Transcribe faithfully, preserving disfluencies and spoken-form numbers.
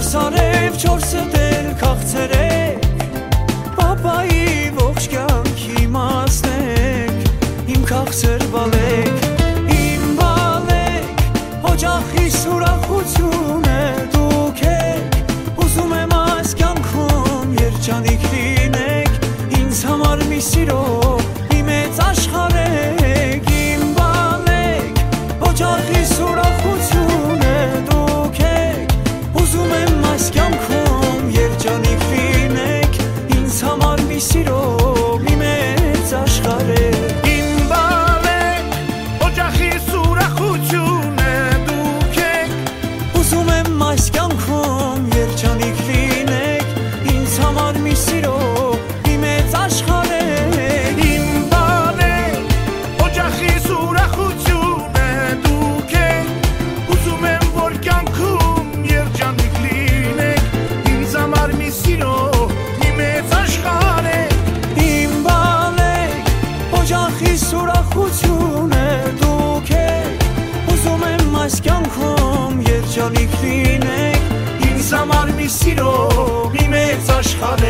Չորս արև չորսը դեր քաղցրեք Պապայի ողջ կյանքի մասնեք Իմ քաղցր բալեք Իմ բալեք Օջախիս ուրախությունը դուք եք Ուզում եմ այս կյանքում երջանիկ լինեք Ինձ համար մի սիրո մի մեծ աշխարհ եք Իմ բալեք Օջախիս ուրախությունը դուք եք Ուզում եմ այս կյանքում երջանիկ լինեք Ինձ համար մի սիրո մի մեծ աշխարհ եք Իմ բալեք օջախիս ուրախությունը դուք եք Ուզում եմ այս կյանքում երջանիկ լինեք Ինձ համար մի սիրո մի մեծ աշխարհ եք Իմ բալեք օջախիս ուրախությունը դուք եք Ուզում եմ որ կյանքում երջանիկ լինեք Ինձ համար մի սիրո մի մեծ աշխարհ եք Իմ բալեք օջախիս ուրախությունը դուք եք Ուզում եմ այս կյանքում երջանիկ լինեք Ինձ համար մի սիրո մի մեծ աշխարհ